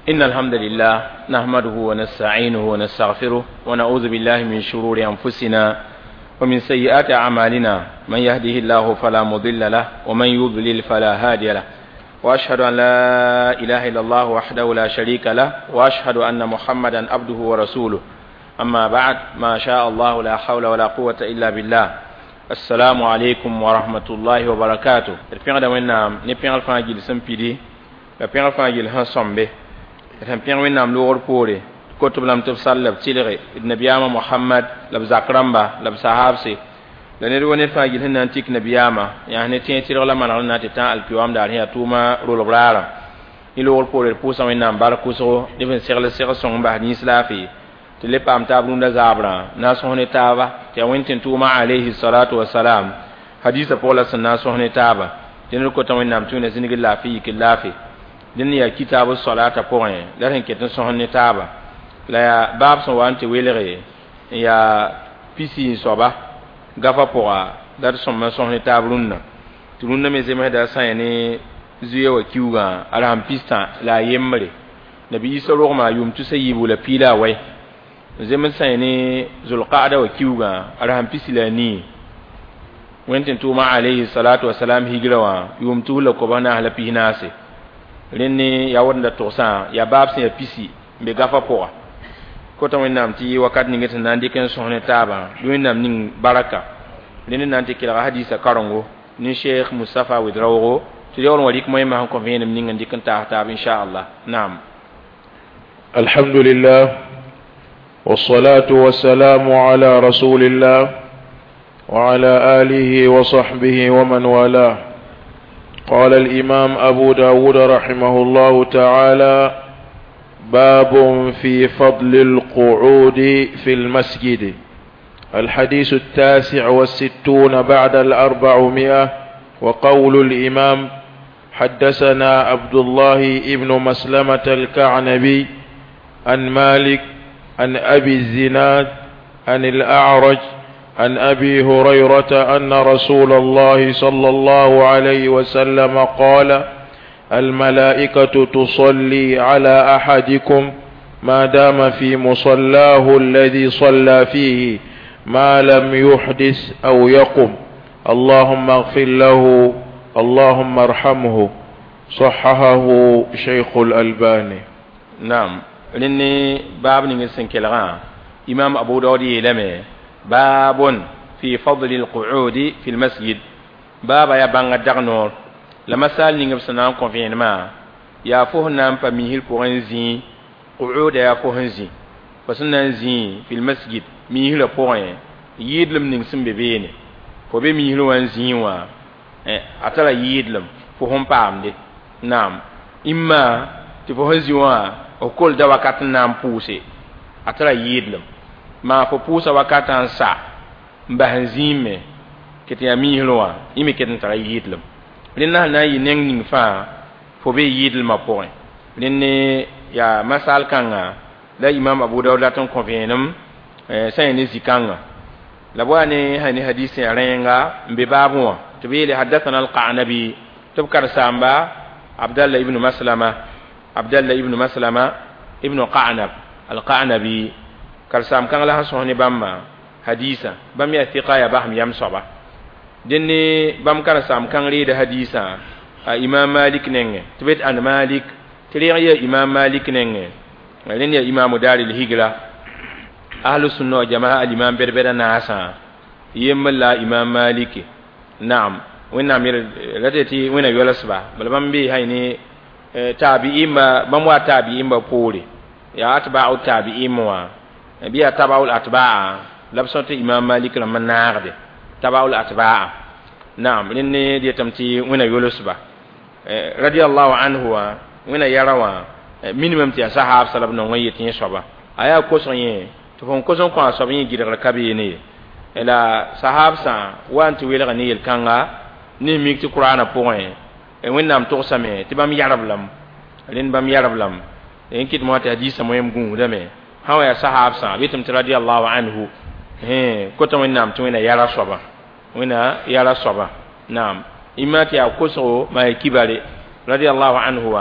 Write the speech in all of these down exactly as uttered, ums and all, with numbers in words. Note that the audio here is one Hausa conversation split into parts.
إن الحمد لله نحمده ونستعينه ونستغفره ونعوذ بالله من شرور أنفسنا ومن سيئات أعمالنا من يهده الله فلا مضل له ومن يضلل فلا هادي له وأشهد أن لا إله إلا الله وحده لا شريك له وأشهد أن محمدا عبده ورسوله أما بعد ما شاء الله لا حول ولا قوة إلا بالله السلام عليكم ورحمة الله وبركاته. الفعل وينام نبيع الفاجل سمبيدي نبيع الفاجل هنصمبه نبيع وينام لور بوري كتب لم تفصل لبتيلغي النبيامة محمد لبزاكرامبا لبسحابسي لأن الوان الفاجل هن أنتيك نبيامة يعني تين تيرغ لما نغلنا تتان الكيوام دار هي توما رول برارا يلور بوري البوسا وينام باركوسو نفن سيغل سيغل سون بحدين إسلافي تلقى تابلون زابرا ناس هون تابا تيوين توما عليه الصلاة والسلام حديث بولا الناس هون تابا تنركو توين نام توين زنيق الله في كلافي دنيا كتاب الصلاة بوين لكن كتن هون تابا لا باب سوانت ويلغي يا بيسي صبا غافا بوا دار سوما هون تابلون تلون مزمه دا سايني زيه وكيوغا على بيستا لا يمري نبي يسلو ما يوم تسيبو لا بيلا وي zemen sayni zulqa'da wa kiuga arham pisilani wenten tuma alayhi salatu wassalam higrawa yum tula ko bana hala pihinase lenni ya wonda to sa ya babse ya pisi be gafa poa ko to wennam ti wakat ni ngeta nandi ken sohne taba duinam ning baraka lenni nanti kila hadisa karongo ni sheikh mustafa widrawo ti yawon walik moy ma ko venem ning ngandi kan ta ta insha Allah naam. Alhamdulillah والصلاة والسلام على رسول الله وعلى آله وصحبه ومن والاه. قال الإمام أبو داود رحمه الله تعالى: باب في فضل القعود في المسجد. الحديث التاسع والستون بعد الأربعمائة. وقول الإمام: حدثنا عبد الله ابن مسلمة الكعنبي عن مالك عن أبي الزناد عن الأعرج عن أبي هريرة أن رسول الله صلى الله عليه وسلم قال: الملائكة تصلي على أحدكم ما دام في مصلاه الذي صلى فيه ما لم يحدث أو يقم، اللهم اغفر له اللهم ارحمه. صححه شيخ الألباني. نعم. لني باب نيسن كلغا امام ابو داود يلمه باب في فضل القعود في المسجد. بابا يا بانغا دغنور لما سال نيغ سنان كونفينما يا فوهنا با ميهل بوغنزي قعود يا فوهنزي فسننزي في المسجد ميهل بوين ييدلم نيغ سمبيبيني فوبي ميهل وانزي وا اتلا ييدلم فوهم بامدي. نعم. اما تفوهنزي وا o kol da wakat nam puse atara yidlem ma fo pusa wakatan sa mbahan zime kete ya mihloa imi keten tara yidlem linna na yi neng ning fa fo be yidlem ma point linne ya masal kanga da imam abu dawud laton convenum eh sai ni zikanga la bwane hani hadisi arenga mbe babu to be li hadathana al-qanabi tubkar samba abdullah ibn maslama عبد الله ابن مسلمة ابن قعنب القعنبي كرسام كان لها صهني بما حديثا بم يثقا يا بهم يمصبا دني بم كرسام كان ريد حديثا امام مالك ننگه تبت ان مالك تريغ يا امام مالك ننگه لين يا امام دار الهجره اهل السنه والجماعه الامام بربر ناسا يملا امام مالك. نعم. وين امير لدتي وين يولسبا بل بم بي هيني tabi'in ba bamwa tabi'in ba pore ya atba'u tabi'in wa biya taba'ul atba'a labsatu imam malik lam nagde taba'ul atba'a. na'am linne di tamti wina yulusba radiyallahu anhu wa wina yarawa minimum ti sahab salab no wayi tin soba aya ko sonye to fon ko son ko soba yi gidar kabe ne ela sahab sa wanti wela ni el kanga ni mikti qur'ana point e wennam to same ti bam yarablam len bam yarablam en kit mo ta hadisa mo yem gun dame hawa ya sahab sa bitum radiyallahu anhu he ko to wennam to wena yara soba wena yara soba. Naam. imati ya koso ma kibale radiyallahu anhu wa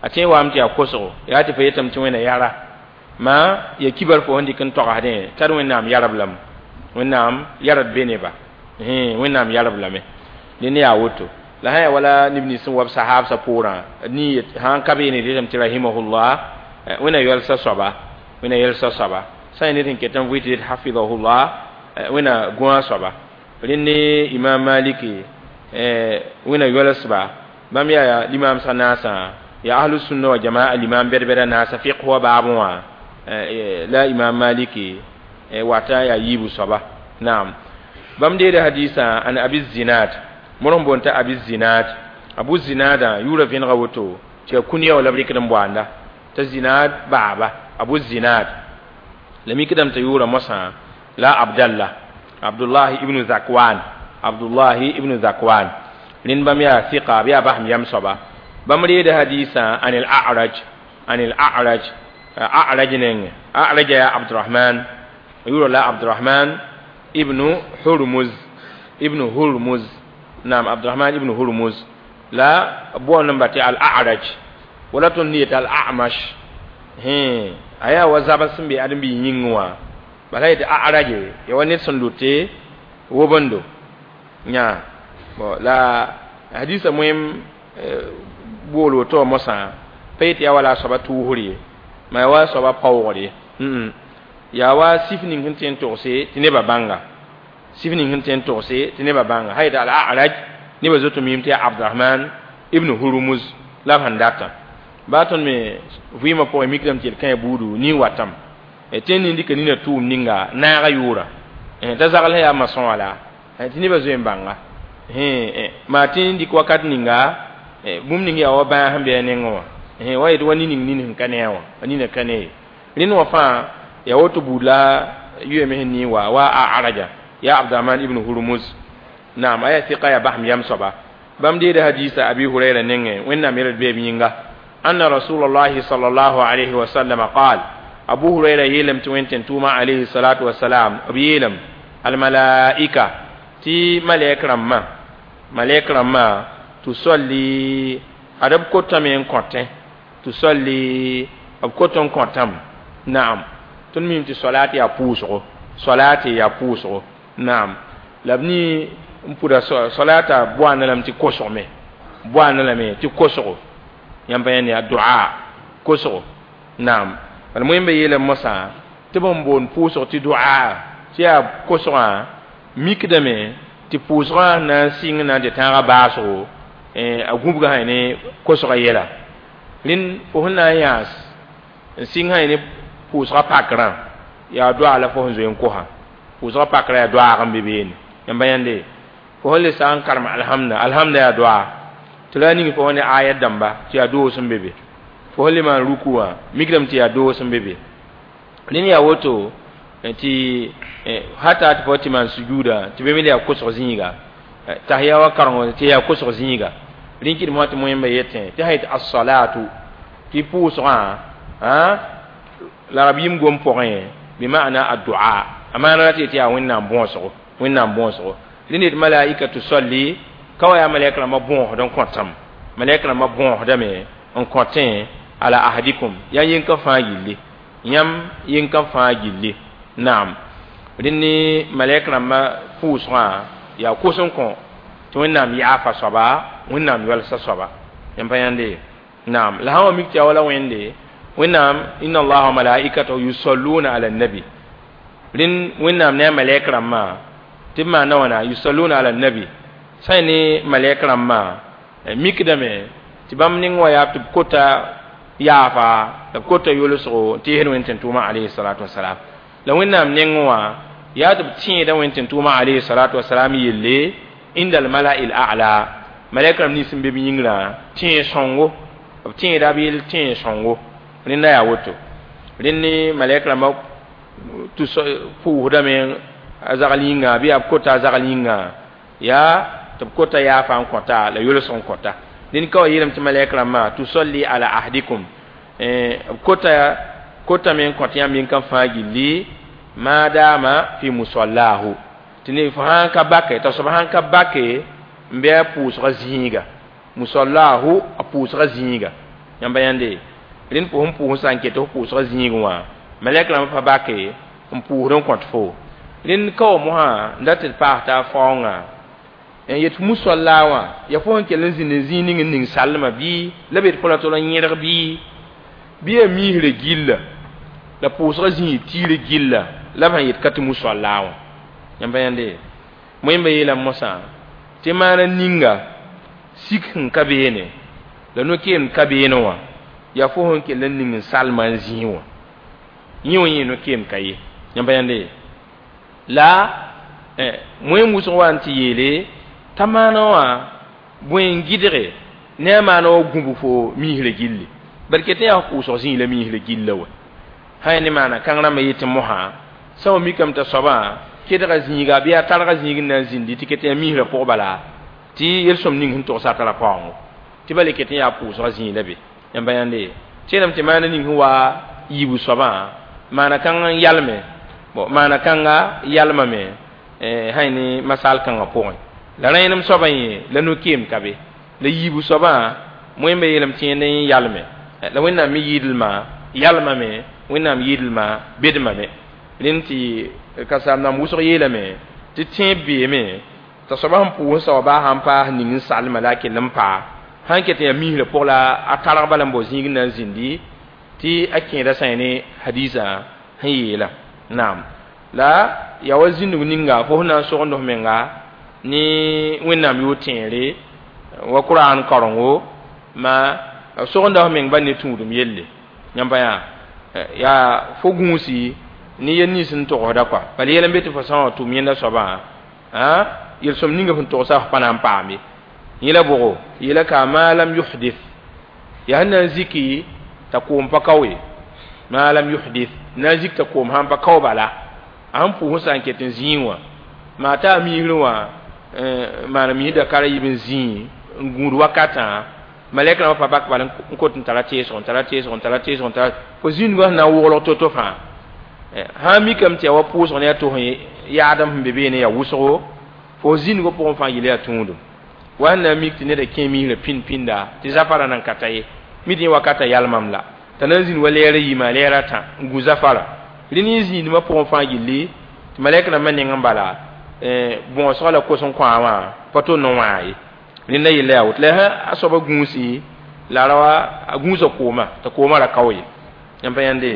a ce wa amti akoso ya ti fayetam ci wena yara ma ya kibar fo ndi kan to hade tar wennam yarablam wennam yarad beneba eh wennam yarablame ni ne ya woto la haya wala nibni sun wab sahab sa pura ni han kabe ni dem ti rahimahullah wena yal sa soba wena yal sa soba sai ni tin ketan witi hafizahullah wena gwa soba rinne imam maliki eh wena yal saba bam ya imam sanasa ya ahlus sunna wa jamaa imam berbera nasa fiqh wa babwa la imam maliki wata ya yibu soba na'am bam de da hadisa an abi zinad moron bonta abi zinad abu zinada yura fin gawoto ce kuniya wala brikidan bwanda ta zinad baba abu zinad lami kidam ta yura masa la abdallah abdullah ibn zakwan abdullah ibn zakwan lin bam ya thiqa biya baham yam soba bam de da hadisa an al a'raj an al a'raj a'raj nen a'raj ya abdurrahman yura la abdurrahman ibn hurmuz ibn hurmuz نعم عبد الرحمن ابن هرمز لا ابو نمبر الاعرج ولا تنيت الاعمش هي ايا وزابا سمبي ادم بي ينوا بلايت اعرج يوني سندوتي وبندو نيا بو لا حديث مهم بولو تو موسى بيت يا ولا صباتو هوري ما وا صبا باوري ام يا وا سيفنين هنتين توسي تنيبا بانغا sifning hinten to se tineba banga hayda al a'raj ni bazoto mimti abdurrahman ibn hurmuz la handata baton me vima po mikdam til kan budu ni watam e tenni ndika ni na tum ninga na ga yura e ta zagal ya mason wala e tineba zo mbanga he e ma tin dik wakat ninga e bum ninga wa ba hambe nengo he wa edo wani ning nin kanewa ani na kane rin wa fa ya woto bula yume ni wa wa a'raja يا عبد الرحمن ابن هرمز نعم اي ثقه يا بهم يمصبا بام دي حديث ابي هريره نين وين امير بيبينغا ان رسول الله صلى الله عليه وسلم قال ابو هريره يلم توينتن توما عليه الصلاه والسلام بيلم الملائكه تي ملائكه رما ملائكه رما تصلي ادب كوتامين كوتين تصلي اب كوتون كوتام نعم تنمي تي صلاه يا بوسو صلاه يا بوسو نعم لابني مپودا صلاة بوانا لم تكوسو مي بوانا لم تكوسو ينبغي يا دعاء كوسو نعم المهم بيلا مسا تبون بون بوسو تي دعاء تي كوسو ميكدمي تي بوسو نا سين نا دي تانغا باسو ا غوبغا هاني كوسو يلا لين فوهنا ياس سين هاني بوسو باكران يا دعاء لا فوهن زين كوها وزا pakra ya dua kan bibin yamba yande ko holle san karma alhamna alhamna ya dua tulani ko woni ayat damba ti ya do sun bebe ko holle man rukuwa migram ti ya do sun bebe nini ya woto ti hata ti foti man sujuda ti bebe ya kuso zinga tahiyya wa karango ti ya kuso zinga linki mo ti mo yamba yete ti hayt as-salatu ti pusra ha larabim gom porin bi ma'ana ad-du'a amana lati ti a winna bonso winna bonso linit malaika tusalli kawa ya malaika ma bon don kontam malaika ma bon da me on kontin ala ahadikum ya yin ka fa yille yam yin ka fa yille na'am rinni malaika ma fusra ya kusun kon to winna mi afa saba winna mi wal sa saba yam bayande na'am la hawa mikti wala wende winna inna allaha malaikatahu yusalluna ala nabi rin winnam ne malaikat ma timma nawana yusalluna ala nabi sai ni malaikat ma mikdame tibam ning wa ya tib kota yafa da kota yuluso ti hen wenten tuma alayhi salatu wassalam la winnam ning wa ya tib tin da wenten tuma alayhi salatu wassalam yille inda al mala'il a'la malaikat ni simbe bi yingra tin songo tin da bil tin songo rin na ya woto rin ni malaikat ma tu so fu dame azagalinga bi ab kota azagalinga ya tab kota ya fa kota la yolo son kota din ko yiram ti malaika ma tu salli ala ahdikum eh kota kota men kota yam min kan faagi li madama fi musallahu tini fa ka bakke to subhan ka bakke mbe pu so zinga musallahu apu so zinga yãmba yãnde rẽnd pʋʋs n pʋʋs sã n ket f pʋʋsg zĩig wã malɛk rãmb pa bake n pʋʋsd n kõt fo rẽnd ka wa mosã n dat d paas taa faoongã n yet musol la wã ya fo sẽn kell n zĩnd zĩig ning n ning salma bɩ la bet fo la tol n yẽrg bɩ bɩ yaa miisrã gilla la pʋʋsga zĩig tiirã gilla la b sẽn yet ka tɩ musol la wã yãmba yãnde moẽmba yeela mosã tɩ maana ninga sik sẽn ka beene la no-keem ka beene wã ya fo sẽn kell n ning n salma n zĩig wã yẽ wã yẽ no-keem ka ye yãmba yãnde la moẽ wʋsg wa n tɩ yeele t'a maana wã bõe n gɩdge ne a maana wa gũb fo miisrã gilli bal ket n yaa pʋʋsg zĩig la miisrã gilla wa sã ne maana kãng rãmbã yetɩ mosã sã wa mikame t'a soabã kedga zĩiga bɩ yaa targa zĩig n na n zĩndi tɩ ket n yaa miisrã pʋg bala tɩ yel-sõm ning sẽn togsa tara paoongo tɩ bala ket n yaa pʋʋsga zĩig la be yãmba yãnde tɩ yeelame tɩ maana ning sẽn wa yiibu soabã maana kãng n yalme maana kãnga yalmame sã ne masal kãngã pʋgẽ la rẽenem soabã yẽ la no-keem ka be la yiibu soabã moẽmba yeelame tɩ yẽnd n yalme la wẽnnaam me yɩɩdlmã yalmame wẽnnaam yɩɩdlmã bedmame rẽnd tɩ kasaam-nam wʋsg yeelame tɩ tẽeb beeme t'a soaba sẽn pʋʋs sa wa baa sãn paas ning n salma la a kell n paa sãn ket n yaa miisrã pʋg la a targ bala n bao zĩig n na n zĩndi tɩ a kẽeda sã ne hadiisã sẽn yeela naam la ya wa zĩndg ninga fo sẽn na n sogend f menga ne wẽnnaam yoo tẽere wa qur'an karengo ma sogenda f meng ba ne tũudum yelle yãmba yã yaa fo gũusi ne yel nins n togsda kɔa bala yɛl n be tɩ fo sã n wa tʋm yẽnda soabã yel-sõm ninga sẽn togsa f pa na n paame yẽla bʋgo yeela ka ma lam yuhdith yaa sẽn na n ziki t'a koom pa kaoe ma lam yuhdith na n zik t'a koom sãn pa kao bala a sẽn pʋʋs sã n ket n zĩig wã maa t'a miisrẽ wã maana miis dakara yib n zĩig n gũud wakatã malɛk rãmbã pa bak bala n kot n tara teesg n tara teesg n tara teesg n tara fo zĩndgã sẽn na n woglg to-to fãa sã n mikame tɩ ya wa pʋʋsg ne a to sẽn yaadem sẽn be beene yaa wʋsgo fo zĩndgã pʋgẽ fãa yɩl yaa tũudum wa sẽn na n mik tɩ ned a kẽ miisrã pĩnd-pĩnda tɩ zafara nan ka ta ye mi tɩ yẽ wakata yalmam la t'a na n zĩnd wa lɛɛrã yiima lɛɛrã tã n gu zafara rẽnd yẽ zĩindmã pʋgẽ fãa yɩlle tɩ malɛk rãmbã neng n bala bõosg la kos n kõ-a wã pa to n wãa ye rẽnda yella yaa woto la a soaba gũusi la ra wa a gũusa kooma t'a kooma ra kao ye yãmpa yãnde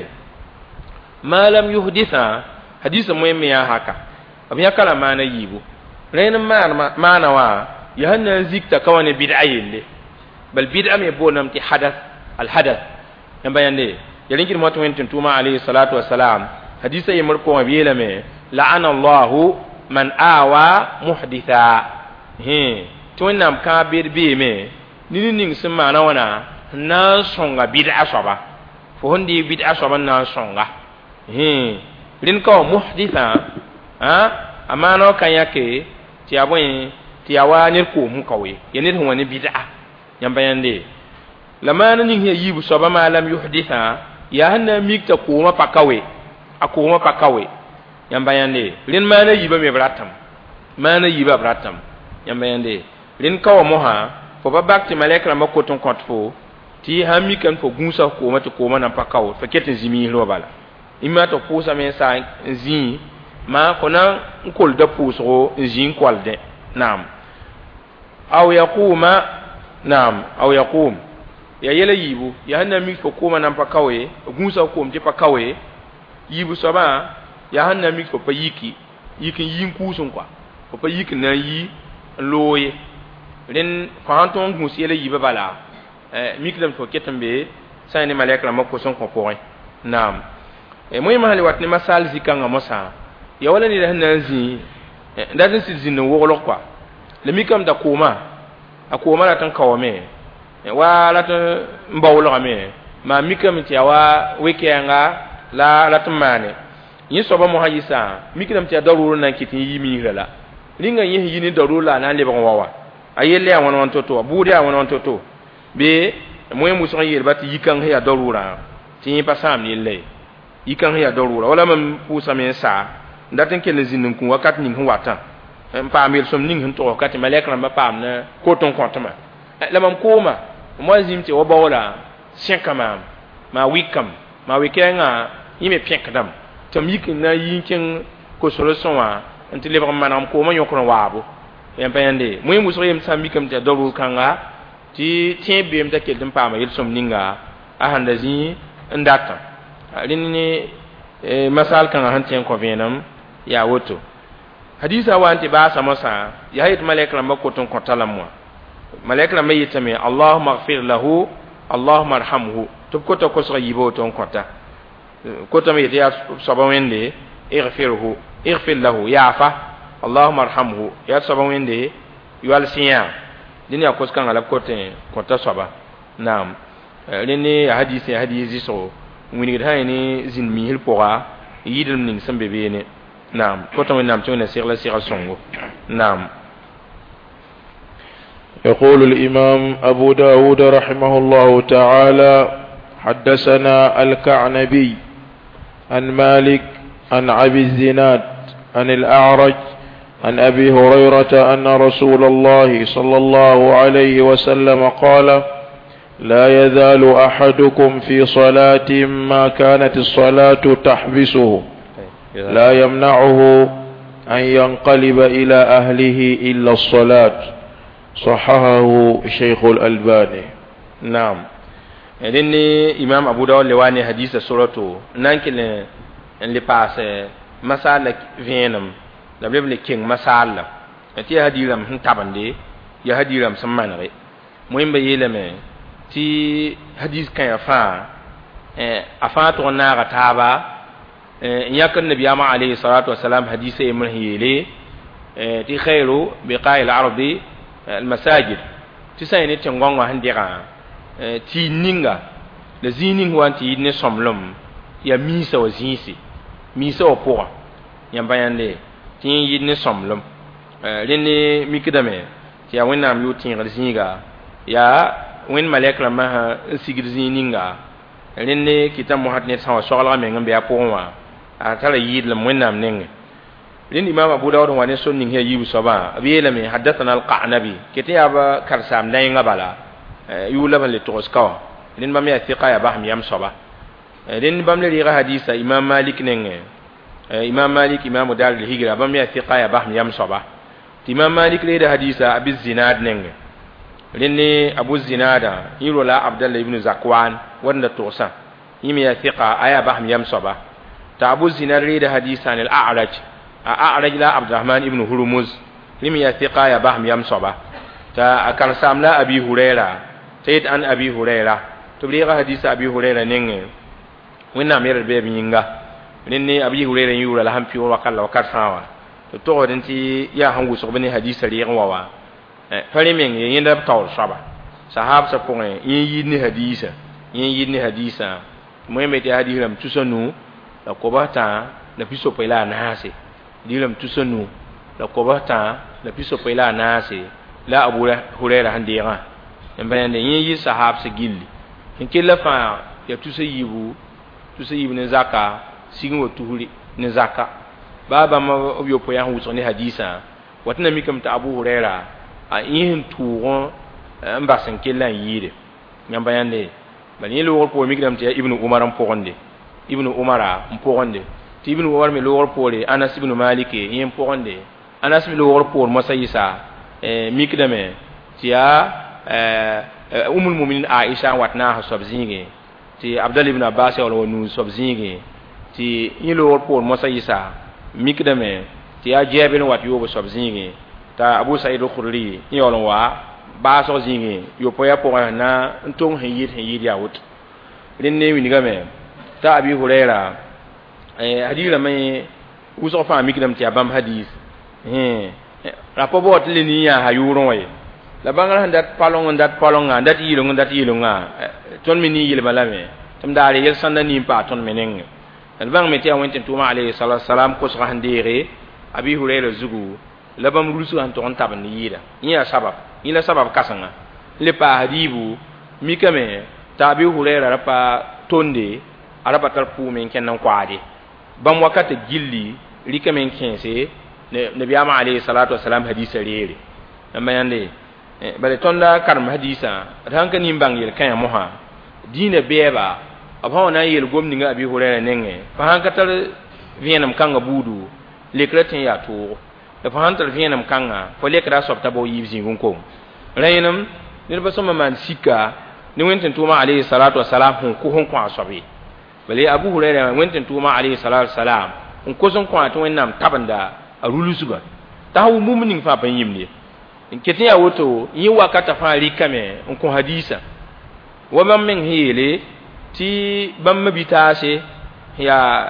ma lam yuhdithã hadiisã moẽ me yaa haka b yãka la maana yiibu rẽnd n maana wã yaa sẽn na n zik t'a ka wa ne bid'a yelle bal bid'a me booname tɩ hadath alhadath yãmba yãnde ya rẽn kɩd moa tɩ wẽn tɩ tʋʋma alayhi salatu wasalam hadiisã yembr pʋgẽ b yeelame la'ana allahu man awa muhditha tɩ wẽnnaam kãa bed beeme nini ning sẽn maana wãna n na n sõnga bid'a soaba fo sẽn dɩɩg bid'a soaba n na n sõnga rẽnd ka wa muhdithã a maana wa ka yãke tɩ yaa bõe tɩ yaa wa ned koom sẽn kao ye ya ned sẽn wa ne bid'a yãmba yãnde la maana ning ya yiibu soaba maa lam yuhdithã yaa sẽn na n mik t'a koomã pa kawe a koomã pa kawe yãmba yãnde rẽnd maana yiibã me b ratame maana yiibã b ratame yãmba yãnde rẽnd ka wa mosã fo pa bak tɩ malɛk rãmbã kot n kõt fo tɩ sãn mikame fo gũusa koomã tɩ koomã nan pa kao fa ket n zĩ miisrẽ wã bala ima tɩ pʋʋsame n sa n zĩ maa fo na n kolda pʋʋsgo n zĩ n koaldẽ naam aw yaquma naam aw yaqum ya yela yiibu ya sẽn na n mik fo koomã nan pa kao ye gũusa koom tɩ pa kao ye yiibu soabã yaa sẽn na n mik fo pa yiki yik n yi n kuusẽ kɔa fo pa yik n na n yi n loog ye rẽnd fo sãn tõog n gũus yɛla yiibã bala miklame fo ket n be sã ne malɛk rãmbã kos n kõ pʋgẽ naam moẽmã sã le wat ne masal zĩ-kãngã mosã ya wala ned sẽn na n zĩ n dat n sɩd zĩnd n woglg kɔa la mikame t'a koomã a koomã rat n kaoame wa rat n baoolgame maa mikame tɩ ya wa wekɛɛnga la rat n maane yẽ soaba mosã yɩsã mikame tɩ ya daroor n na n kɩt n yi miisrã la rĩnga yẽ sẽn yi ne daroor la a na n lebg n wa wa a yell yaa wãn wãn to-to wa buud yaa wãn wãn to-to be moẽ wʋsg n yeelba tɩ yi-kãng sẽn yaa daroorã tɩ yẽ pa sãam yella ye yi-kãng sẽn yaa daroorã wala mam pʋʋsame n saa n dat n kell n zĩnd n kũ wakat ning sẽn watã n paam yel-sõm ning sẽn tog ka tɩ malɛk rãmbã paam na kot n kõtmã la mam kooma moa zĩm tɩ wa baoola sẽkama ma wikam ma wikenga yime pekdam tam yik na yinken ko solution wa anti lebam manam ko ma yokron waabo yam payande moy muso yem sam mikam ta dobu kanga ti tiebem ta keldum pama yel som ninga a handa zi ndata rinni masal kanga han tien ko venam ya woto hadisa wa anti ba samasa ya hayt malaika ma ko ton ko talamwa malaika ma yitame allahumma ighfir lahu allahumma arhamhu to ko to ko so yibo ton kota ko to me ya sabawende ighfirhu ighfir lahu yafa allahumma arhamhu ya sabawende yual siya dini akos kan ala kote kota saba naam rene hadisi hadisi so wini da ni zin mi hil pora yidum ning sambe bene naam ko to naam to na sirla sira songo naam. يقول الإمام أبو داود رحمه الله تعالى حدثنا الكعنبي عن مالك عن أبي الزناد عن الأعرج عن أبي هريرة أن رسول الله صلى الله عليه وسلم قال لا يزال أحدكم في صلاة ما كانت الصلاة تحبسه لا يمنعه أن ينقلب إلى أهله إلا الصلاة صححه الشيخ الألباني. نعم. إذن إمام أبو داود لواني حديث سورة نانكل اللي باس مسألة فينم لبلب لكين مسألة أتي هديرم هنتابندي يا هديرم سمانري مهم بيلمه تي حديث كان يفا أفا تغنى غتابا يكن النبي عليه الصلاة والسلام حديث من هيلي تي خيرو بقاء العرب المساجد تسايني تنغون وهنديرا تي نينغا لزينين وان تي يدني سملم يا ميسا وزينسي ميسا وپوغا يامباياندي تي يدني سملم ريني ميكدامي تي يا وينام يو تين رزينغا يا وين ملك لما سيغر زينينغا ريني كتاب محدث سوا سوغلا ميغم بيا پوغوا اتالا ييد لم وينام نينغ لين إمام أبو داود واني سنين هي يو صبا أبي لمي حدثنا القعنبي كتاب كرسام نينغا بالا يولا بل توسكا لين بامي الثقة يا بهم يم صبا لين بامي لي حديث إمام مالك نينغ إمام مالك إمام دار الهجرة بامي الثقة يا بهم يم صبا إمام مالك لي حديث أبي الزناد نينغ لين أبو الزناد يرولا عبد الله بن زكوان ورد توسا يمي الثقة يا بهم يم صبا تا أبو الزناد لي حديث عن الأعرج أعرج لا عبد الرحمن ابن هرمز لم يثقا يا بهم يم صبا تا كان ساملا أبي هريرة تيد أن أبي هريرة تبليغ حديث أبي هريرة نين وين أمير البيب ينغا لأن أبي هريرة يورا لهم في وقال وقال سوا تقول أنت يا هم وسبني حديث ليه ووا فلمين يندب طول صبا صحاب سبقون ينيني حديث ينيني حديث مهم بيت حديث لم تسنو لقبتا نفسه بلا ناسي dilam tusanu la kobata la piso pela nase la abu hurayra handira embayande yi sahab se gilli en kella fa ya tusayibu tusayibu ne zaka singo tuhuri ne zaka baba ma obiyo po ya huso ne hadisa watna mikam ta abu hurayra a yin turon ambasan kella yire embayande bani lo ko mikam ta ibnu umar am pogonde ibnu umara am pogonde ibn Umar me lowar pore Anas ibn Malik yin pogonde Anas me lowar pore masayisa eh mikdame tiya eh ummul mu'minin Aisha watna ha sobzinge ti Abdullah ibn Abbas wala wonu sobzinge ti yin lowar pore masayisa mikdame tiya Jabir wat yobo sobzinge ta Abu Sa'id al-Khudri yolon wa ba sobzinge yo poya pore na ntong hiyit hiyit yawut rinne winigame ta Abi Hurairah hadith la may uso fa mikdam ti abam hadith eh rapobot lini ya hayuron way la bangal handat palong ndat palong ndat yilong ndat yilong ton mini yil balame tam dare yel sanda ni pa ton meneng al bang meti awente tuma alayhi salatu salam ko so handere abi hurayra zugu la bam rusu han ton taban yida ya sabab ila sabab kasanga le pa hadibu mikame tabi hurayra rapa tonde araba tar pu men kenan kwaade bam wakati gilli rikamen kense nabi ama alayhi salatu wassalam hadisa rere amma yande bare tonda karam hadisa ranka ni bangil kan moha dina beba abha na yel gomni nga abi hurera nenge fa han katal vienam kanga budu lekratin ya to da fa han tar vienam kanga fo lekra sobta bo yibzi ngun ko raynam ne ba soma man sika ni wenten tuma alayhi salatu wassalam hon ko hon ko asabi bale abu hurera wenten tuma alayhi salatu wassalam on ko son ko to wennam tabanda arulusuga tawu mumnin fa ban yimni in ketiya woto yi wakata fa rikame on ko hadisa wa man min hele ti bam bitase ya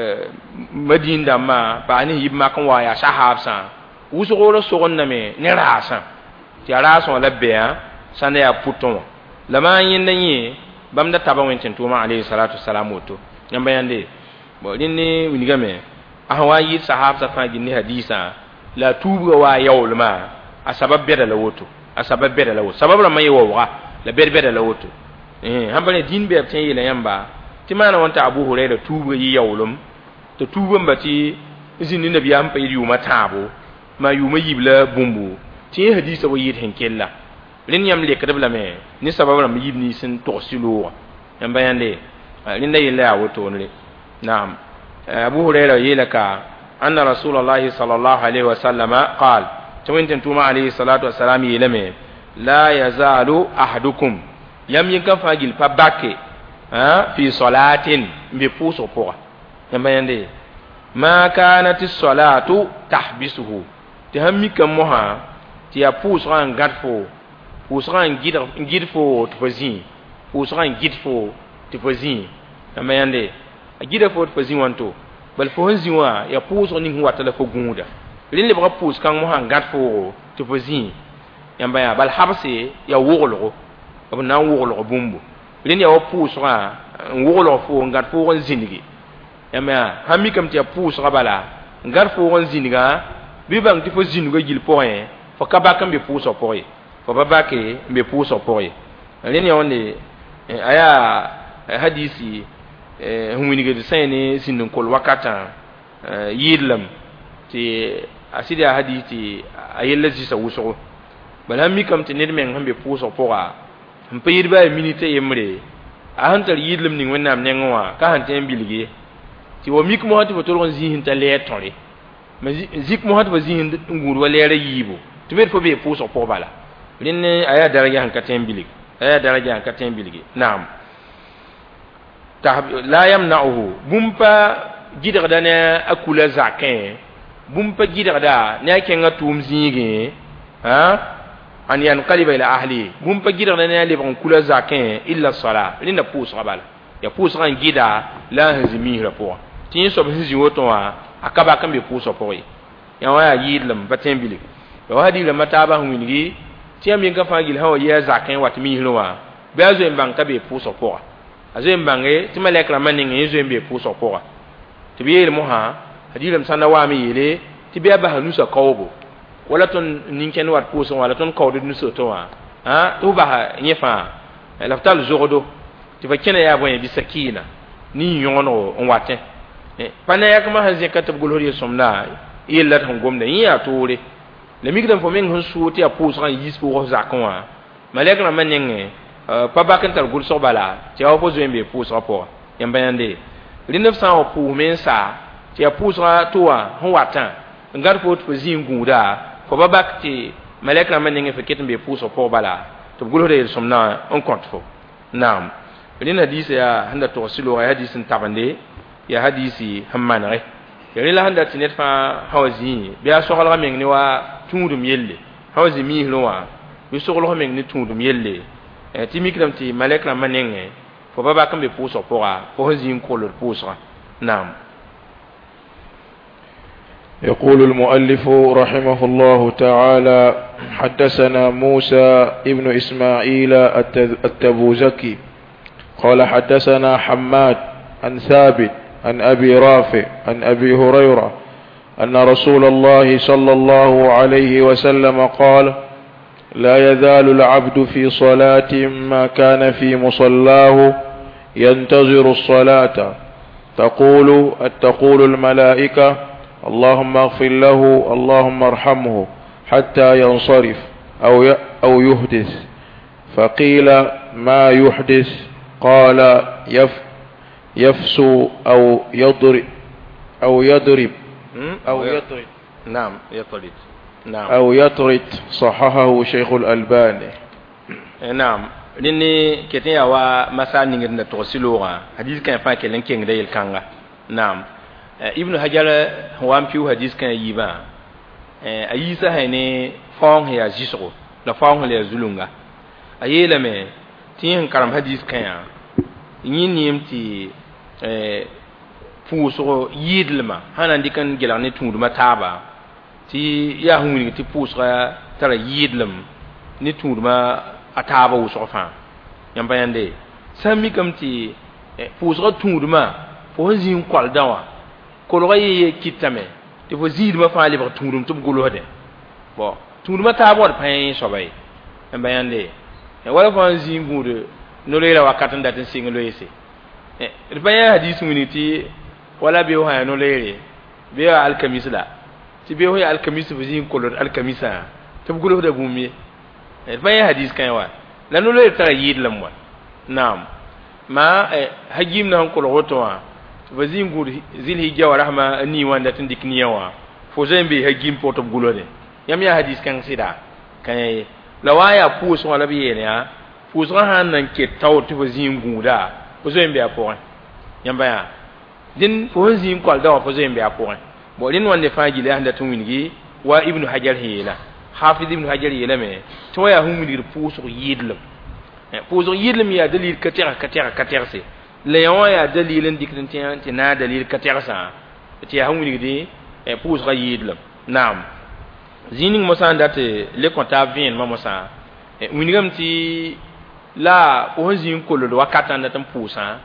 madinda ma ba ni yibma kan wa ya sahabsa usugoro sogonna me ne rasa ti rasa la beya sanda ya puton la ma yinda yi bam da tabawen tin tuma alayhi salatu wassalam woto nyamba yande bo dinni winigame ahwayi sahabsa fa ginni hadisa la tubu wa yawlma asabab beda la woto asabab beda la woto sabab la mai wa la beda beda la woto eh hambale din be tan yela yamba ti mana wonta abu hurayra tubu yi yawlum to tubu mbati izini nabi am pa yi ma tabo ma yuma yibla bumbu ti hadisa wa yit henkella lin yam le kadabla me ni sabab la yibni sin to silo yamba yande lin da yela woto ne na'am abu hurayra yelaka anna rasulullahi sallallahu alaihi wasallam qala توين توما عليه الصلاة والسلام يلمي لا يزال أحدكم يم ينكن فاجل فباكي ها في صلاة بفوس وقوة يما يندي ما كانت الصلاة تحبسه تهمي كمها تيا فوس ران غادفو فوس ران جيد جيدفو تفزين فوس ران جيدفو تفزين يما يندي جيدفو تفزين وانتو بل فوزيوا يا فوس ران هو تلفو غودا lin le bra pous kan mo han gat fo to pozin yamba ya bal habse ya woglo ab na woglo bumbu lin ya pous ra woglo fo ngat fo gon zinigi yamba ya hami kam ti pous ra bala ngat fo gon ziniga bi bang ti fo zinuga gil point fo kaba kam be pous o point fo baba ke be pous o point lin ya wonde aya hadisi eh huminiga de sayne sinin kol wakata yidlam ti asida haditi ayella zisa wuso bala mi kam te nedmen hambe puso poga mpe yirba minute yemre a hantar yidlem ni wonnam nenwa ka hante bilge ti wo mik mo hati fotol gon zihin ta le tonre ma zik mo hati zihin ngur wala yare yibo to be fo be puso po bala rin aya daraja han katen bilge aya daraja han katen bilge na'am ta la yamna'uhu bumpa gidar dana akula zakin bumpa gidagda ne kenga tum zingi ha an yan qaliba ila ahli bumpa gidagda ne le ban kula zakin illa sala linda pus rabala ya pus ran gida la hazimi rapo tin so bi woto wa akaba kan be pus rapo ya wa yidlam baten bili ya wadi la mataba hungi tiam yin ka fagil hawa ya zakin wat mi hilwa bazo en bang tabe pus rapo azo en bange timalekra manin yezo en be pus rapo tibiye mo ha hadilam sanda wa mi yele ti be ba hanusa kawbo wala ton ninken wat puso wala ton kawdo nuso to wa ha to ba nyefa laftal zogodo ti ba kena ya boye bi sakina ni yono on wate pana ya kama hazin katab gulhori somna yella tan gomna ya tore le migdan fo men hun suti a puso ran yispo ko zakonwa malekra manenge pa ba kan tar gul so bala ti aw fo zembe puso rapo yamba yande neuf cent o pu men sa ti a pusra toa hon watan ngar fo to zinguda fo babak ti malekra maninge fe ketembe puso po bala to gulo de somna on compte fo naam lina hadisi ya handa to silo hadisin tabande ya hadisi hammanare ya rila handa tinet fa hawazi biya sokol men ni wa tundum yelle hawazi mi lowa bi sokol men ni tundum yelle e ti mikram ti malekra maninge fo babak kambe puso po ga fo zin kolor pusra naam. يقول المؤلف رحمه الله تعالى حدثنا موسى ابن إسماعيل التبوزكي قال حدثنا حماد عن ثابت عن أبي رافع عن أبي هريرة أن رسول الله صلى الله عليه وسلم قال لا يزال العبد في صلاة ما كان في مصلاه ينتظر الصلاة تقول تقول الملائكة اللهم اغفر له اللهم ارحمه حتى ينصرف أو أو يحدث فقيل ما يحدث قال يف يفسو أو يضرب أو يضرب أو يطرد نعم يطرد نعم أو يطرد صححه شيخ الألباني. نعم لني كتير وا مسال نيجي نتوصلوا حديث كان فاك لين كين ده يلكانغا. نعم ابن حجر هو أمبيو حديث كان يبا أيسا هني فان هي جيسو لا فان هي زلونغا أيه لما تين كلام حديث كان ينيم تي puusgo yidlma hanan dikan gelang ne tunduma taba ti ya huni ti puusga tara yidlm ni tunduma ataba wusgo fa yamba yande sami kam ti puusga tunduma fo zin kwal dawa ko lo ye kitame ti fo zidma fa le ba tundum tum golo de bo tunduma taba wa pain so bay yamba yande wala fo zin gude no le la wakatan datin singelo yese e ribaya hadith muniti wala biyo ha no lere biyo alkamis la ti biyo ya alkamis buzin kolor alkamisa to gulo da gumi e bayan hadis kan wa la no lere tara yid lamwa naam ma hajim na ko loto wa buzin gur zil hijja wa rahma ni wanda tin dikniya wa fo zembe hajim poto gulo de yam ya hadis kan sida kan la waya pus wala biye ne ha pus ran nan ke tawti buzin guda fo zembe apo yam baya din fo zin kwal da fo zin be apon bo din wonde faajile handa tun wingi wa ibnu hajar hila hafiz ibnu hajar hila me to ya hum dir puso yidlam puso yidlam ya dalil katira katira katira se le yon ya dalilin dikrin tiyan tina dalil katira sa ti ya hum wingi di puso yidlam naam zinin mosanda te le konta vin ma mosa winigam ti la fo zin kollo wakatan da tan pusa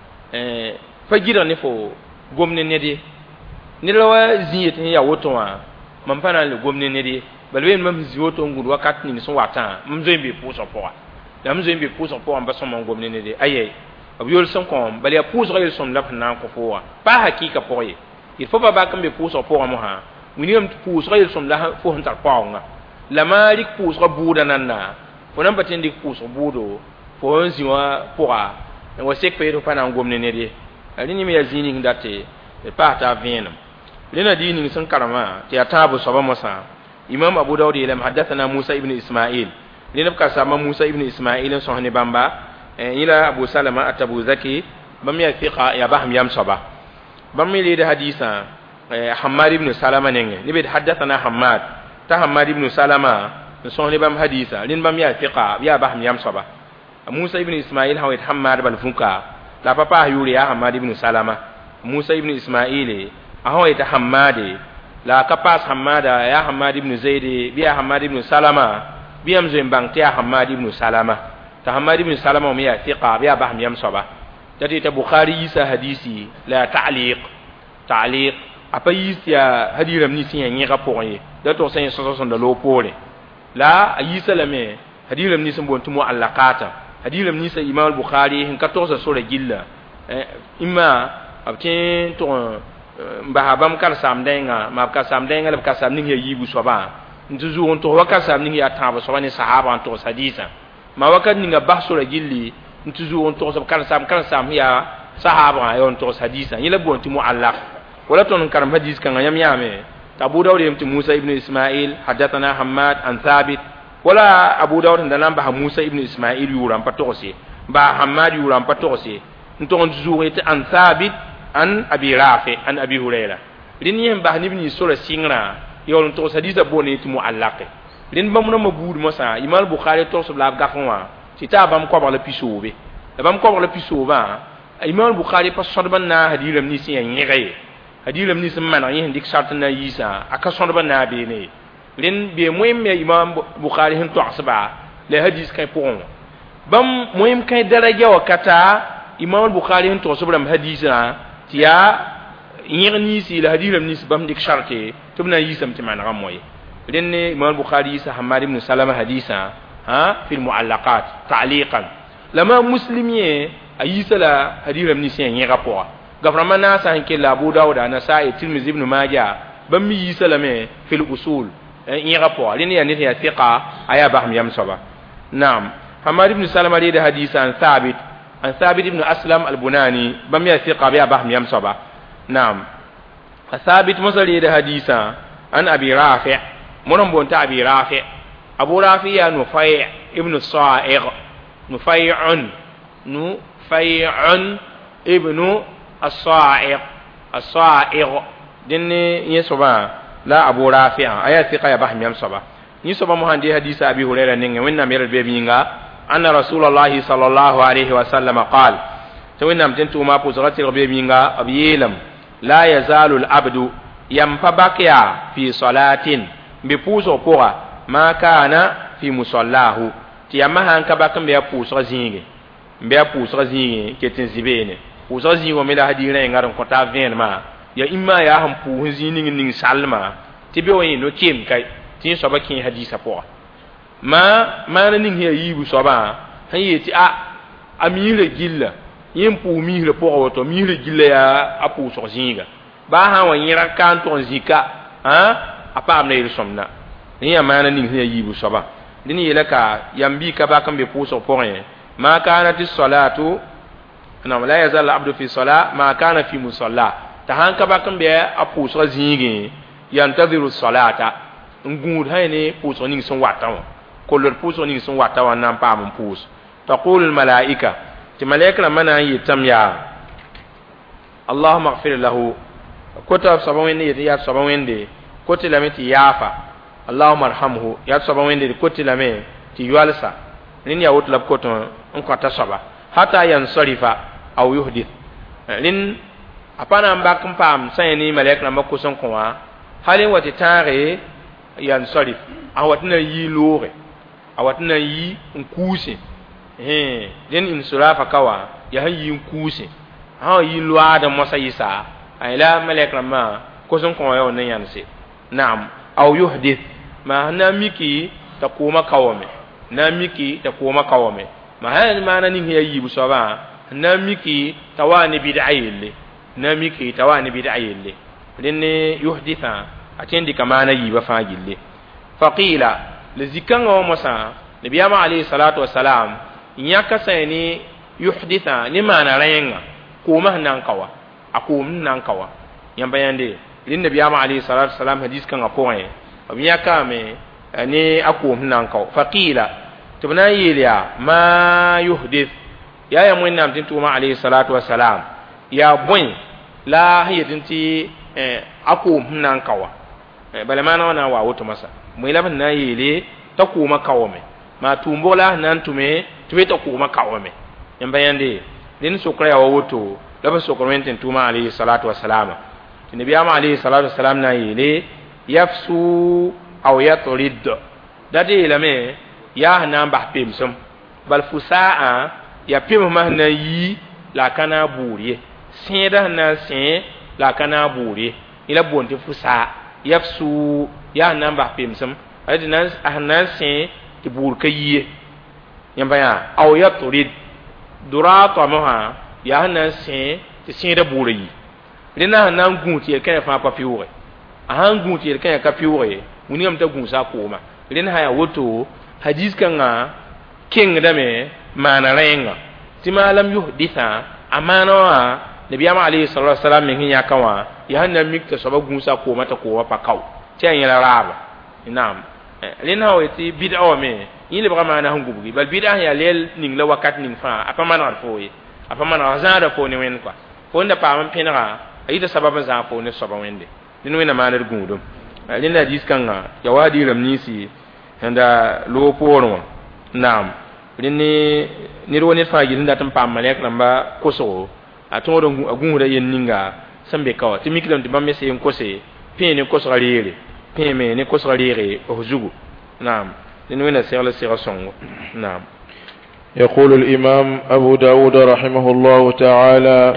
eh fagira ne fo gomne ne de ni lawa ziyet ne ya woto wa man fana le gomne ne de balwe mam ziwoto nguru wakat ni so wata mam zo mbe puso po da mam zo mbe puso po amba so man gomne ne de aye abiyol son ko bal ya puso ga son la na ko fo wa pa hakika po ye il faut pas ba kambe puso po mo ha wini am puso ga son la fo hantar po nga la malik puso ga buda nanna fo nan batin dik puso budo fo on ziwa po a wa sek pe do fana gomne ne de alini mi yazini ngate e pata venum lena dini ni sun karama ti atabu saba masa imam abu daud ilam hadathana musa ibn isma'il lena ka sama musa ibn isma'il so hani bamba ila abu salama atabu zaki bam ya fiqa ya baham yam saba bam mi lida hadisa hammad ibn salama nenge libe hadathana hammad ta hammad ibn salama so hani bam hadisa lin bam ya fiqa ya baham yam saba musa ibn isma'il hawit hammad bal funka la papa yuri ya Hamad ibn Salama Musa ibn Ismaili aho ita Hamadi la kapas Hamada ya Hamad ibn Zaid biya Hamad ibn Salama biyam zo mbangti ya Hamad ibn Salama ta Hamad ibn Salama mi ya thiqa biya baham yam soba dati ta Bukhari isa hadisi la ta'liq ta'liq apa yisia hadiram ni sin yin rapport da to sen so so da lo pole la ayisa lame hadiram ni sin bon tumo allaqata hadiram ni sa imam bukhari hin quatorze sura gilla eh imma abtin to mbahabam kar samdenga ma kar samdenga le kar samning ya yibu soba ntuzu on to wakar samning ya taba soba ni sahaba to hadisa ma wakar ni nga bah sura gilli ntuzu on to kar sam kar sam ya sahaba ya on to hadisa yila bon ti muallaq wala ton karam hadis kan yam yame abu dawud yamti musa ibn isma'il hadathana hammad an thabit wala abu dawud ndanan ba musa ibn isma'il yuram patosi ba hammad yuram patosi nton zuwete an thabit an abi rafi an abi hurayra lin yem ba ibn sura singra yolun to hadisa boni ti muallaq lin bamna mabud mosa imal bukhari to so la gafonwa sita bam ko ba la pisobe bam ko ba la pisoba imal bukhari pa sodban na hadiram ni sin yengay hadiram ni sin man yin dik sartana yisa aka sodban na be ne len be moyem ya imam bukhari hin to asba le hadis kay pour bam moyem kay daraja wakata imam bukhari hin to sobram hadisa tiya yirni si le hadiram ni bam dik sharte tubna yisam ti man ramoy len ne imam bukhari sa hamad ibn salama hadisa ha fi al muallaqat ta'liqan lama muslimiye ayisa la hadiram ni sen rapport gaframa na sa hanke la abu dawud na sa'i tirmidhi ibn majah bam mi yisalame fi al usul in rapport lini ya ni ya thiqa aya baham yam soba naam hamad ibn salama de hadisan thabit عن ثابت بن أسلم البناني بم يثق بها بهم يمصبا نعم ثابت مصري ده حديثا عن أبي رافع مرم بنت أبي رافع أبو رافع نفيع ابن الصائغ نفيع نفيع ابن الصائغ الصائغ دني يسوبا لا أبو رافع أيا ثقة بهم يمصبا يسوبا مهندي حديث أبي هريرة نين وين نمير البيبينغا أن رسول الله صلى الله عليه وسلم قال توين نم تنتو ما بوزغتي البيبينغا أبيلم لا يزال العبد ينفبكيا في صلاة بپوسو پورا ما كان في مصلاه تيما هان كباكم بيا پوسو زينغي بيا پوسو زينغي كتن زيبيني پوسو زينغو ميلا هدينا نغارن كوتا فين ما يا إما يا هم پوه زينغي نين سالما تبيوي نو كيم كاي تين سوبا كين حديثا پورا ما ما نين هي ييبو سوبا هي تي ا امير جيلا يم پو مير پورا وتو مير جيلا يا ابو سو زينغا ba ha wa yira kan ton zika ha apa amna yir somna ni ya mana ning ya yibu soba dini yela ka yambi ka ba kan be puso porin ma kanati salatu na la yazal abdu fi sala ma kana fi musalla ta han ka ba kan be apuso zingi yantadhiru salata ngud hayne puso ning son wata ko lor puso ning son wata wa nan pa mun puso taqul al malaika ti malaika mana yitam ya allahumma ighfir lahu kota sabawende ya sabawende koti lame ti yafa allahumma arhamhu ya sabawende koti lame ti yualsa nin ya wutlab koto on ko ta saba hata yansarifa aw yuhdith lin apana mbak pam sayni malek na makuson ko wa halin wati tare yansarif awatna yi lore awatna yi nkuse eh den insurafa kawa ya yi nkuse ha yi lwa da mosayisa ayla malek rama ko son ko yo nan yanse na'am aw yuhdith ma namiki takuma kawame namiki takuma kawame ma han mana nin ya yibu soba namiki tawani bid'ayille namiki tawani bid'ayille dinne yuhditha atendi kamana yiba fagille faqila lizikan wa musa nabiyama alayhi salatu wassalam nyaka sayni yuhditha ni mana rayenga kuma nan kawa akum nan kawa yamba yande lin nabiyama alayhi salatu wassalam hadis kan apoe abiya kame ni akum nan kawa faqila tubna yiliya ma yuhdith ya ya mun nam tintuma alayhi salatu wassalam ya boy la hayatinti akum nan kawa bala mana na wa woto masa mu ila na yile takuma kawame ma tumbola nan tume tuwe takuma kawame yamba yande din sokra ya woto laba sokorwenten tuma alayhi salatu wassalam tinabiyama alayhi salatu wassalam na yile yafsu aw yatrid dadi lame ya nan bah pemsum bal fusaa ya pem ma na yi la kana buriye sida na sin la kana buriye ila bonte fusaa yafsu ya nan bah pemsum adi nan ahnan sin ti bur kayiye yamba ya aw yatrid durata maha ya nan sin ti sin da buriye rina nan gunti kan fa pa piure a han gunti kan ka piure muni am ta gunsa koma rina haya woto hadis kan nga king dame mana renga ti malam yuhditha amana wa nabiyama alayhi salatu wassalam min ya kawa ya hanna mikta saba gunsa koma ta kowa pa kaw ti an yala raba inam rina wati bid'a wa me yile ba mana hangu bugi bal bid'a ya lel ning la wakat ning fa apa mana foye apa mana zara fo ne wen kwa fo nda pa man pinara ayida sababan za fo ne saba wende din wena manar gundum lina hadis kan nga ya wadi ramnisi handa lo porwa nam rinne ni ro ne fa gidin da tan pam malek namba koso ato do agun da yen ninga sambe kawa ti miklam ti bamme se en kose pe ne koso rire pe me ne koso rire o zugu nam din wena sirla sira songo nam يقول الإمام أبو داود رحمه الله تعالى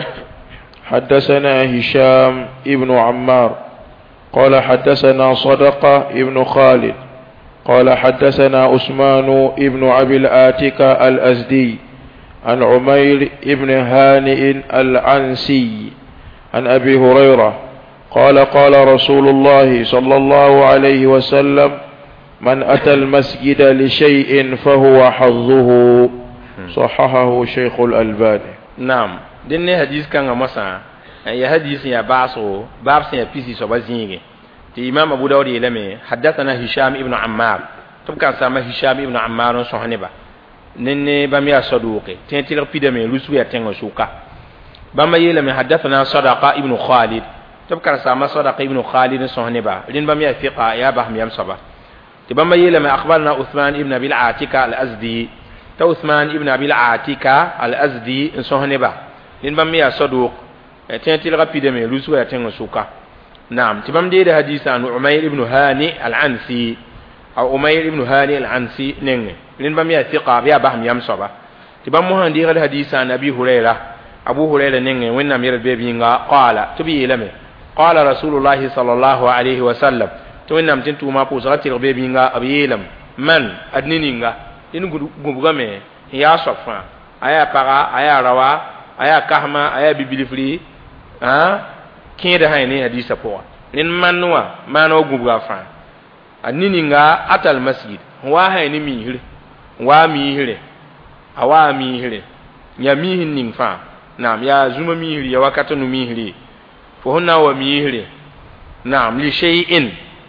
حدثنا هشام ابن عمار قال حدثنا صدقة ابن خالد قال حدثنا عثمان ابن أبي الآتك الأزدي عن عمير ابن هانئ العنسي عن أبي هريرة قال قال رسول الله صلى الله عليه وسلم من أتى المسجد لشيء فهو حظه صححه شيخ الألباني. نعم دين حديث كان مسا يا حديث يا باسو باب سي بيسي سو بازينغي تي امام ابو داود يلمي حدثنا هشام ابن عمار تم كان سما هشام ابن عمار صحنبا نني باميا صدوقي تنتي ربيدمي لوسو يا تنغ سوكا بما يلمي حدثنا صدقه ابن خالد تم كان سما صدقه ابن خالد صحنبا لين باميا ثقه يا بهم يم صبا تي بما يلمي اخبرنا عثمان ابن ابي العاتكه الازدي عثمان ابن ابي العاتكه الازدي صحنبا لين باميا صدوق تنتي ربيدمي لوسو يا تنغ سوكا نعم تبام دي ده حديث عن عمير ابن هاني العنسي او عمير ابن هاني العنسي نين لين بام يا ثقه بيا بهم يم صبا تبام مو هندي ده حديث عن ابي هريره ابو هريره نين وين مير بيبيغا قال تبي لمي قال رسول الله صلى الله عليه وسلم تو وين نام تنتو ما بوزرتي بيبيغا ابي لم من ادنينغا ان غوبغامي يا صفا ايا بارا ايا روا ايا كهما ايا بيبليفري ها كيدا هاي حديث بوا لين منوا ما نو غوبغا فان anininga atal masjid wa hay ni mihire wa mihire awa mihire nya mihin ning fa nam ya zuma mihire ya wakata no mihire fo honna wa mihire nam li shay'in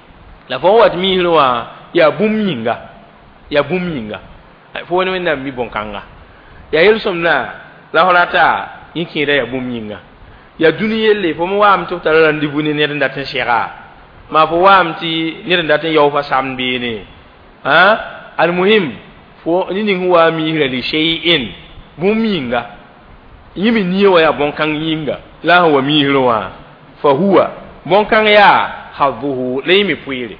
la fo wat mihire wa ya bum yinga ya bum yinga fo ni na mi bonkanga ya yelsom na la horata yinkira ya bum yinga ya duniyelle fo mo wam to tara ndibuni ne nda tan shega ma fo wam ti ne nda tan yaw fa sambi ne ha almuhim fo ni ni huwa mi li shay'in bum yinga yimi niyo ya bonkan yinga la huwa mi hirwa fa huwa bonkan ya habuhu leimi puire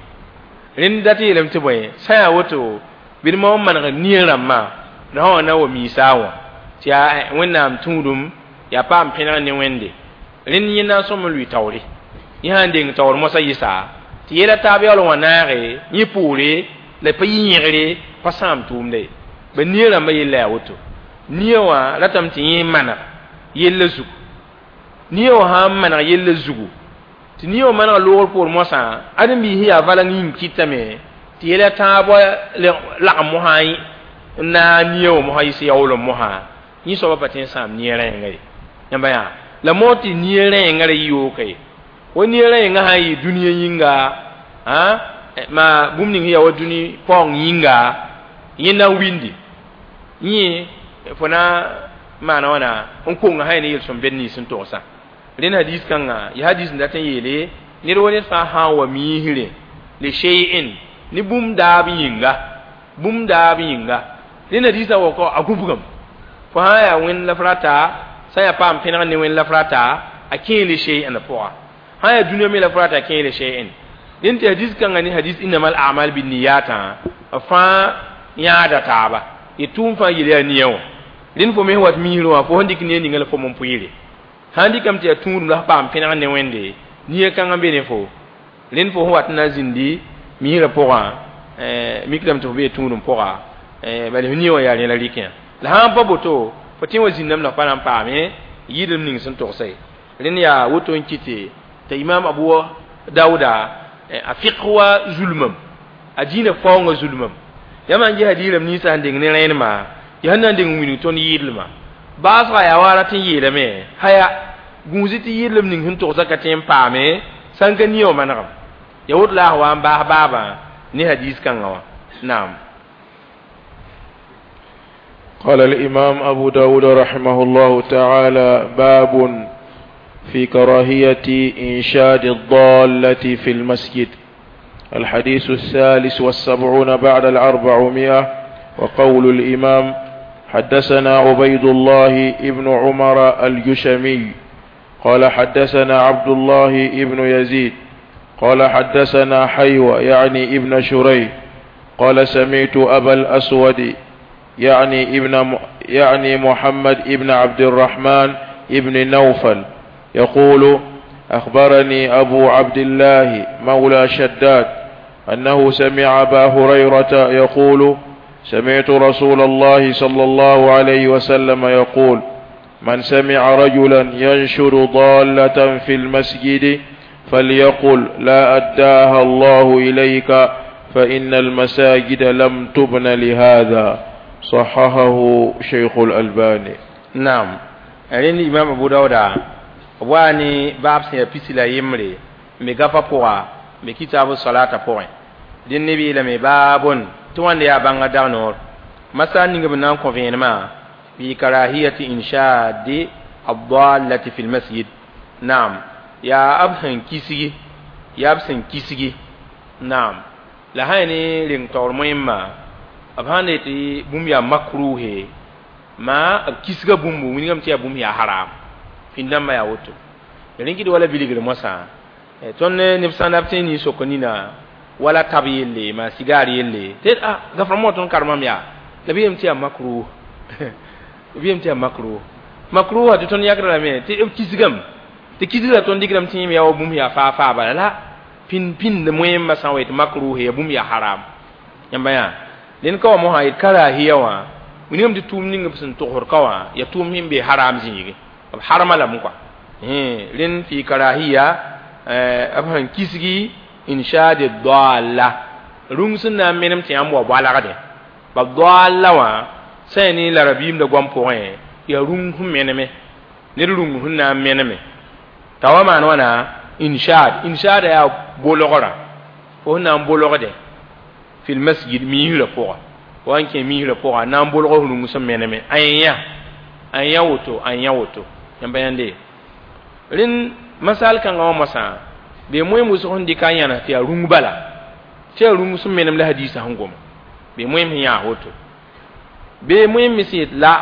rin dati lam tiboy saya woto bir mo man ga nira ma na ho na wa mi sawa tia wonnam tudum ya pam pina ne wende rin yina so mo lui tawri ya nding tawr mo sayisa ti yela tabi alo wanare ni pure le payi yire pasam tumde be nira ma yela woto niwa latam ti yimana yella zugu niyo ha mana yella zugu ti niyo mana lor por mo sa adam bi hiya valang yin kitame ti yela tabo la mo hay na niyo mo hay si yawlo mo ha ni so ba patin sam niere ngai yamba ya la moti niere ngai yo kai woni niere ngai hay duniya yinga ha ma bumni hiya wa duni pong yinga yina windi ni fona mana wana onko nga hay ni yelsom benni sun to sa len hadis kanga ya hadis ndatan yele ni ro ne sa ha wa mi hire li shay'in ni bum da bi yinga bum da bi yinga len hadis wa ko agubugam fa haya wen la frata saya pam pina ni wen la frata akili shay'in po haya dunya mi la frata akili shay'in len hadis kanga ni hadis innamal a'mal binniyata fa yaada taba itum fa yele niyo din fo me wat mihiro fo hondik ne ni ngala fo mon puire handi kam te tunu la pam pina ne wende ni ka ngambe ne fo len fo wat na zindi mihira poa eh mikdam to be tunu poa eh bali ni o ya ne la likin la ha pa boto fo tin wazin nam la param pa me yidum ning sun to sai len ya woto nkite te imam abu dauda a fiqwa zulmum adina fo nga zulmum yama ngi hadiram ni sa nding ne ren ma yana ding minu ton yidlma basra ya wara tin yidame haya gunzi ti yidlem ning hun to zakatin pame sanka niyo manam ya wutla wa ba baba ni hadis kan wa na'am. قال الإمام أبو داود رحمه الله تعالى باب في كراهية إنشاد الضالة في المسجد. الحديث الثالث والسبعون بعد الأربعمائة. وقول الإمام حدثنا عبيد الله ابن عمر الجشمي قال حدثنا عبد الله ابن يزيد قال حدثنا حيوى يعني ابن شريح قال سمعت أبا الأسود يعني ابن يعني محمد ابن عبد الرحمن ابن نوفل يقول أخبرني أبو عبد الله مولى شداد أنه سمع أبا هريرة يقول سمعت رسول الله صلى الله عليه وسلم يقول من سمع رجلا ينشر ضالة في المسجد فليقل لا أداها الله إليك فإن المساجد لم تبن لهذا. صححه شيخ الألباني. نعم أرين الإمام أبو داود واني باب سي بيسلا يمري ميغافا بوا مكتاب الصلاة بوين دين نبي لمي بابون توان يا بانغا دانور مثلا نيغا نان كونفينما في كراهية إنشاد الضالة في المسجد. نعم يا أبهن كيسي يا أبسن كيسي. نعم لهاني لين تور مهمة أبهن تي بوم يا مكروه ما كيسغا بوم وينغام تي بوم يا حرام فيندما يا وتو لين كي ولا بيليغ موسى تون نفسان نابتيني سوكونينا ولا تابيلي ما سيغاري يلي تي اه غفرموتون كارمام يا لبيم تي مكروه بيم تي مكروه مكروه تون ياغرا مي تي كيسغام تي كيسغا تون ديغرام تي يا بوم يا فا فا با لا pin pin de moyen ma sanwet makruh ya bum ya haram yamba ya len ko mo hay kala hiyawa winim de tum ninga psin to hor kawa ya tum himbe haram zingi harama la mun kwa eh len fi karahiya eh abhan kisgi inshad dalla rung sunna menem ti amwa bala gade ba dalla wa sai ni larabim de gwam point ya rung hum meneme ne rung hunna meneme tawama wana inshad inshad ya bologora o na bologode fil masjid mihira poa wanke mihira poa na bologo hulu musam meneme anya anya woto anya woto yamba yande rin masal kan ga masa be moy musu hondi kanya na tiya rungu bala tiya rungu sum menem la hadisa hangom be moy mi ya woto be moy misit la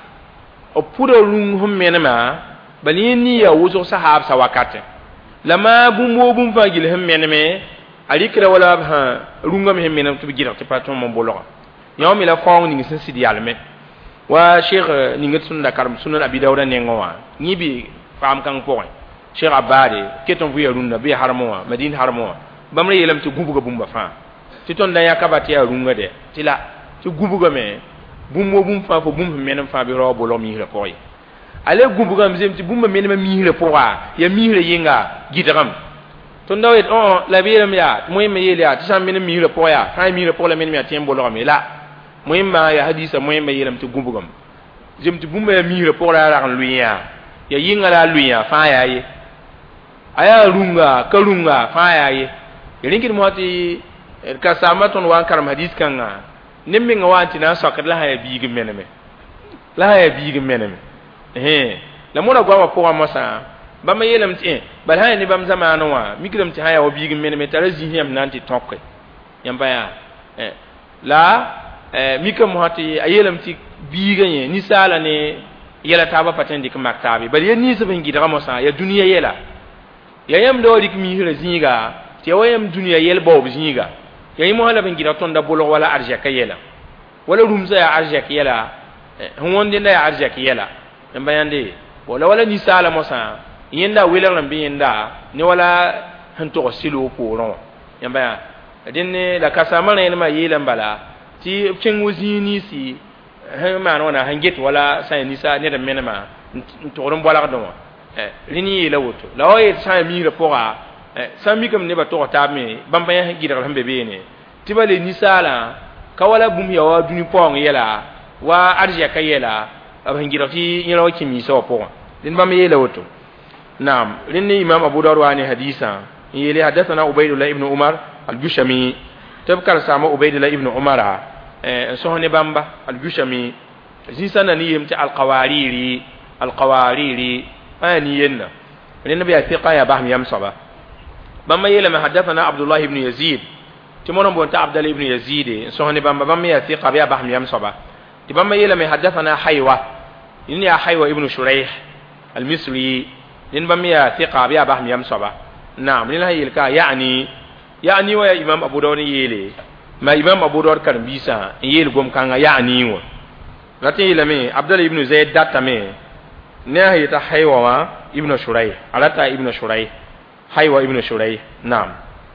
o pura rungu hum menema bali ni ya wuzo sahab sa wakate lama bumbo bum fa gil hem meneme alikra wala ha rungam hem menam to gira te patron mon bolo yomi la fong ni sin sidi alme wa sheikh ni ngat sunna karam sunan abi dawda ne ngwa ni bi fam kan point sheikh abade keton fu yarunna bi harmo madin harmo bamre yelam to gubuga bumba fa ti ton da yakabati ya runga de ti la ti gubuga me bumbo bum fa fo bum menam fa bi ro bolo mi re poy ale gumbuga mzem ti bumba menema mihire poa ya mihire yinga gidram to ndawet on la biram ya moy me yelia ti sam menema mihire poa ya ha mihire poa la menema tembo lo me la moy ma ya hadisa moy me yelam ti gumbugam jem ti bumba ya mihire poa la ran luya ya yinga la luya fa ya yi aya runga kalunga fa ya yi yelinkir mo ti ka samaton wan karam hadis kanga nimmi nga wanti na sokkat la ha bi gi meneme la ha bi gi meneme eh la mona gwa ko masa bama yelam ti bal ha ni bam zamanu wa mikram ti haya obi gi meneme tara zihiyam nanti tokke yamba ya eh la eh mikam hati ayelam ti bi ganye ni sala ne yela taba patendi ka maktabi bal yen ni saban gi daga masa ya duniya yela ya yam do dik mi hira zinga ti wayam duniya yel bob zinga ya yimo hala ban gi da tonda bolo wala arja ka yela wala rumza ya arja ka yela honde na ya arja ka yela yamba yande wala wala ni sala mosa yenda wela ran bi yenda ni wala hanto silo ko ron yamba ya dinne la kasama na ma yelan bala ti kin wuzini si ha ma no na hanget wala sai ni sa ne da menema to ron bola do eh lini la woto la o e sa mi re pora eh sa mi kam ne ba to ta me bamba ya gidar hambe be ne ti bale ni sala kawala bum ya wa duni pong yela wa arja kayela abangira fi yelo kimi so po din bam yele woto naam linni imam abu dawud wa ni hadisa yele hadathana ubaydullah ibn umar al-jushami tabkar sama ubaydullah ibn umar eh sohne bamba al-jushami zisana ni yemti al-qawariri al-qawariri ani yenna linni bi athiqa ya bahm yamsaba bam yele ma hadathana abdullah ibn yazid timono bonta abdullah ibn yazid sohne bamba bam ya athiqa ya bahm yamsaba tibama yele ma hadathana haywa إن يا حيوى ابن شريح المصري إن بمية ثقة بيا بهم يمسبا نعم لنا يلقى يعني يعني ويا إمام أبو داود يلي ما إمام أبو داود كان بيسا يلي قوم كان يعني و لكن يلمي عبد الله ابن زيد داتا مي نهاية حيوى ابن شريح على ابن شريح حيوى ابن شريح نعم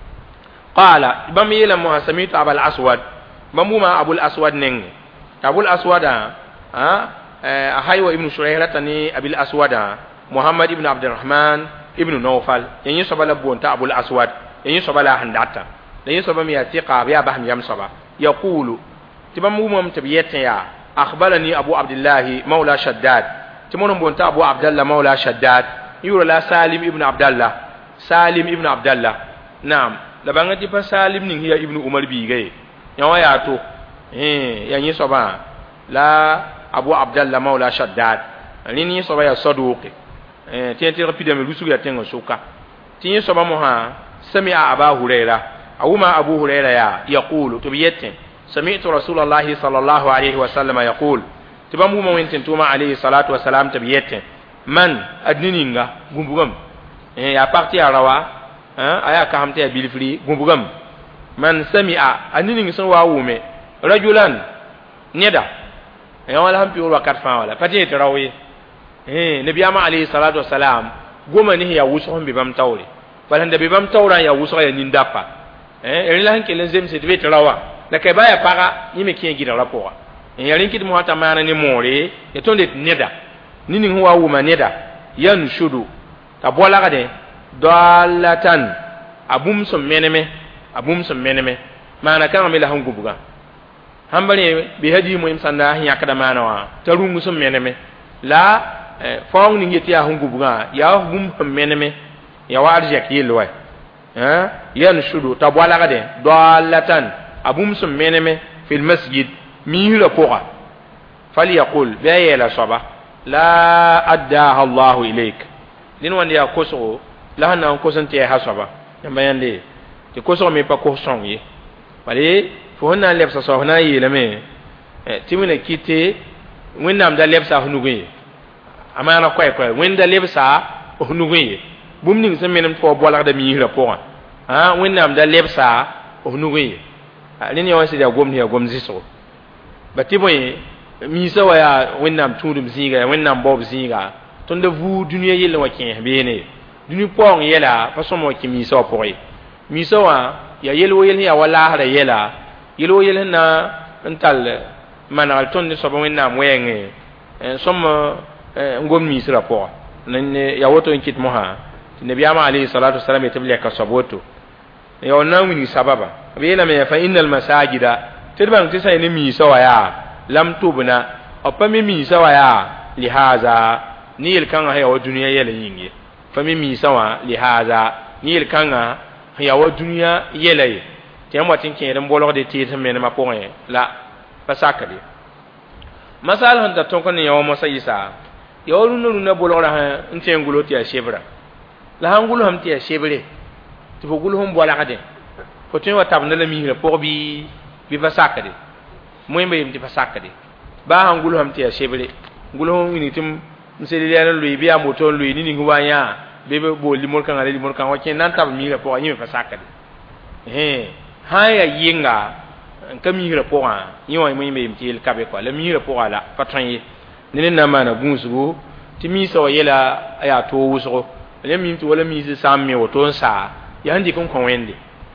قال بمية يلمو سميت أبو الأسود بموما أبو الأسود نين أبو الأسود ها أحيو ابن شريحة أبي الأسود محمد ابن عبد الرحمن ابن نوفل يعني سبلا بونتا أبو الأسود يعني سبلا هنداتا يعني سبلا مياتيقا بيا بهم يمسبا يقول تبا مومم تبيتيا akhbarani abu abdullah maula shaddad timon bonta abu abdullah maula shaddad yura la salim ibn abdullah salim ibn abdullah naam la bangati pa salim ning hiya ibn umar bi gay yawa ya to eh ya ni soba la abu abdullah maula shaddad ni ni soba ya saduqi eh tienti rapide me lusu ya tengo suka tieni soba mo ha sami'a aba huraira awuma abu huraira ya yaqulu tubiyete sami'tu rasulullahi sallallahu alaihi wasallam yaqul tibamu mo wenten tuma alaihi salatu wassalam tubiyete man adnininga gumbugam eh ya parti arawa hein aya ka hamte bilfri gumbugam man sami'a adnining so wa wume rajulan neda ya wala hampi wakat fa wala pati tarawi eh nabiyama alayhi salatu wassalam goma ni ya wuso bi bam tawri balanda bi bam tawra ya wuso ya nindapa eh erila hanke lenzem se debet rawa la kay baya para ni me kiyen gida rapora eh yarin kit mo hata mana ni more e tonde neda nini huwa wuma neda yanshudu tabola gade dalatan abum som meneme abum som meneme mana kan amela hangu buga hambale bi hadi mo imsanda hiya kada mana wa tarungu som meneme la fong ni ngeti ya hungu buga ya hum meneme ya warje akilwa eh yan shudu tabwala gade dalatan abum sum meneme fil masjid mihira poka fali yaqul bi la saba la addaha allah ilayk din wanda ya koso la na koson te hasaba yambayande te koso me pa koson yi bale fo na lepsa so na yi lame timina kite wennam da lepsa hunugo amana koy koy wenda lebsa onugoye bumning se menem fo bolak da mi hira po ha wennam da lebsa onugoye alin yawan se da gomni ya gomzi so batiboy mi so waya wennam tudum zinga wennam bob zinga tonde vu duniya yelle wakin bene duni pong yela pasomo ki mi so poy mi so wa ya yelo yel ya wala hara yela yelo yel na ntal manal tonde so wennam wenge somo ngom mi sira po nan ya woto nkit moha nabiyama alayhi salatu wassalam yatbli ka saboto ya wannan ni sababa bayina me fa innal masajida tirban tisa ni mi sawaya lam tubna oppa mi mi sawaya li haza ni el kan ha wa duniya yele yinge fa mi mi sawa li haza ni el kan ha wa duniya yele tiyamwa tinkin ran bolo de ti tamene ma po la pasakade masal handa tonkon yawo masayisa yawru nuru na bolora ha ntengulo ti ashebra la hangulu ham ti ashebre to fogulu hom bola kade ko tin wa tabna la mihira porbi bi basakade moyembe yim ti basakade ba hangulu ham ti ashebre ngulo hom ni tim mseli yana lui bi amoto lui ni ngwanya bebe boli mol kan ale mol kan wakin nan tab mihira po yim basakade eh haya yinga ka mihira po ha yiwa moyembe yim ti el kabe ko la mihira po ala patran yi nene na mana gunsugo ti mi so yela aya to wuso le mi to wala mi se samme woto sa ya handi kon kon wende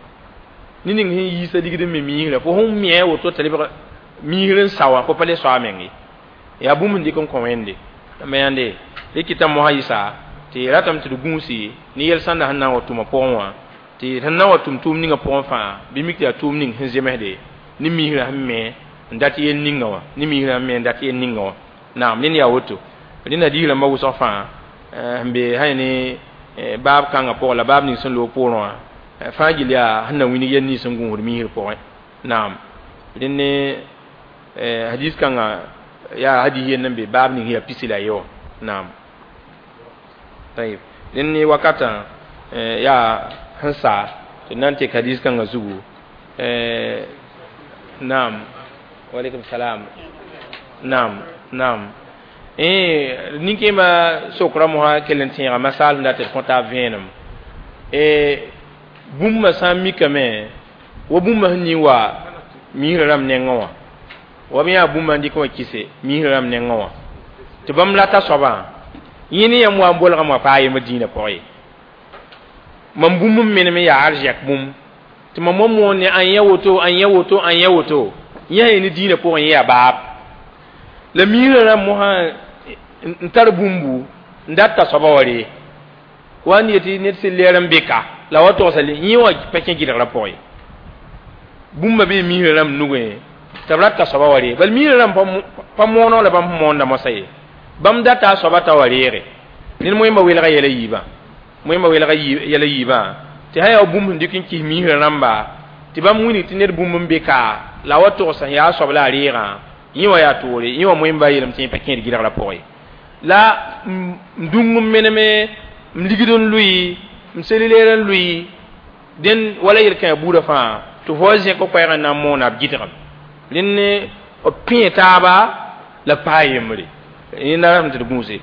nini ngi yi sa digide me mi la ko hon mi e woto tale ba mi ren sawa ko pale so amengi ya bu mun di kon kon wende me yande e kitam mo hayisa ti ratam ti gunsi ni yel sanda hanna woto ma ponwa ti hanna woto tum ninga pon fa bi mi ti atum ning henzemede ni mi ra me ndati yen ninga wa ni mi ra me ndati yen ninga wa naam nin ya woto dina di la mawu sofa mbe hayni bab kanga po la bab ni sun lo pono fa gilia hanna wini yen ni sun gun mi hir po naam dinne hadis kanga ya hadi yen nambe bab ni ya pisila yo naam tayib dinne wakata ya hansa tinante hadis kanga zugu naam wa alaikum salam naam naam eh ninke ma sokra mo ha kelentin masal ndate konta venum eh bumma sami kame wo bumma ni wa mihram ne ngawa wo biya bumma ndiko kise mihram ne ngawa to bam lata soba yini ya mo ambol ma paaye madina poye mam bumum men me ya arjak bum to mam mo ne an yawoto an yawoto an yawoto yayi ni dina po ya bab le mihram mo ha ntar bumbu ndata sobawari wani yeti net se leram beka la wato sali yiwa peke gida rapoy bumba be mi ram nugwe tabrata soba wari bal mi ram pam pam mono la bam monda mosaye bam data soba ta warire nin moy ma wela yele yiba moy ma wela yele yiba ti haya bum ndikin ki mi ramba ti bam wini ti ner bum be ka la wato sa ya soba la rira yiwa ya tore yiwa moy mba yelam ti pakin gira la poy la ndungum meneme mligidon lui mselileren lui den wala yelkan buda fa to voisin ko kwayra na mona bgitram linne o pietaba la payemri ina ram te guse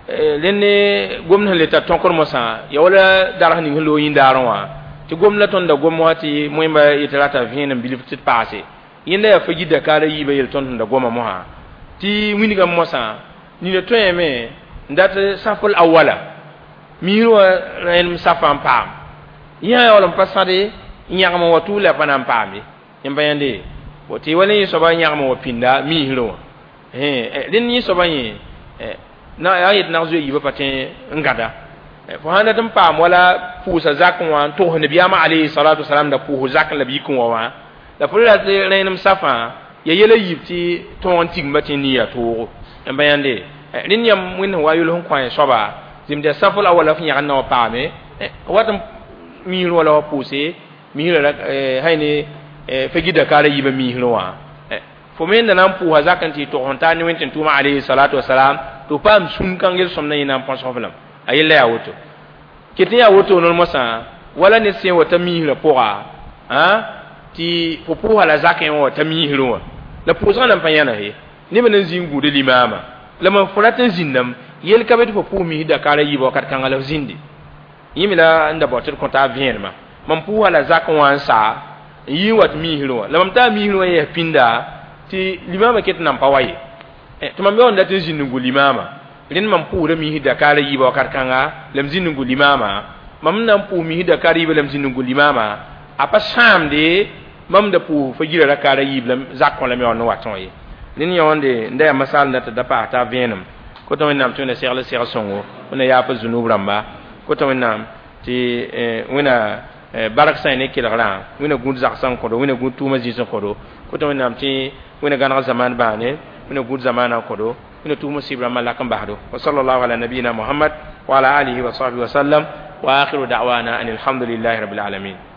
linne gomna leta tonkor mosa ya wala darah ni holo yindaron wa ti gomna ton da gomwati moyba yitrata vien biliftit passé yinda ya fagida kala yiba yel ton da goma moha ti winiga mosa ni le toyeme ndat safal awala miro ren safam pam ya wala pasade nyama watu la panam pambi yambayande woti wala soba nyama wa pinda miro eh din ni soba yi na ayit na zo yiba patin ngada fo handa tam pam wala pusa zakon wa to nabi ama alayhi salatu wasalam da pu zakon labi kun wa la pula ren safa ya yele yipti ton tigma tin ya to yambayande din yam win wa yul hon kwa soba zimde saful awala fi nyaga na paame watam miro wala puse miro la hayni fegida kala yiba miro wa fo men da nan pu hazakanti to honta ni wenten tuma alayhi salatu wasalam to pam sun kangel somna ina pon sofalam ayilla ya woto kiti ya woto non mosa wala ne se wata miro pora ha ti popo wala zaken wata miro la pusa nan panyana he ni men zingu de limama lama furatan zinnam yel kabet fo pumi da kala yibo kat kangala zindi yimila nda botir konta vienma mam pu wala zakon wan sa yi wat mi hiro lamam ta mi hiro ye pinda ti limama ket nam pawaye e to mam yon da tin zinnu limama rin mam pu da mi da kala yibo kat kanga lam zinnu limama mam nam pu mi da kala yibo lam zinnu limama apa samde mam da pu fo gira kala yibo lam zakon lam yon waton ye nin yonde nda masal na ta da pa ta vienam ko to nam tuna segla segla songo ona ya fa zunub ramba ko to nam ti wina barak sa ne kilra wina gud zak san ko do wina gud tuma ji san ko do ko to nam ti wina gan zaman bane wina gud zamana ko do wina tuma sibra malakam bahdo wa sallallahu ala nabiyina muhammad wa ala alihi wa sahbihi wa sallam wa akhiru da'wana anil hamdulillahi rabbil alamin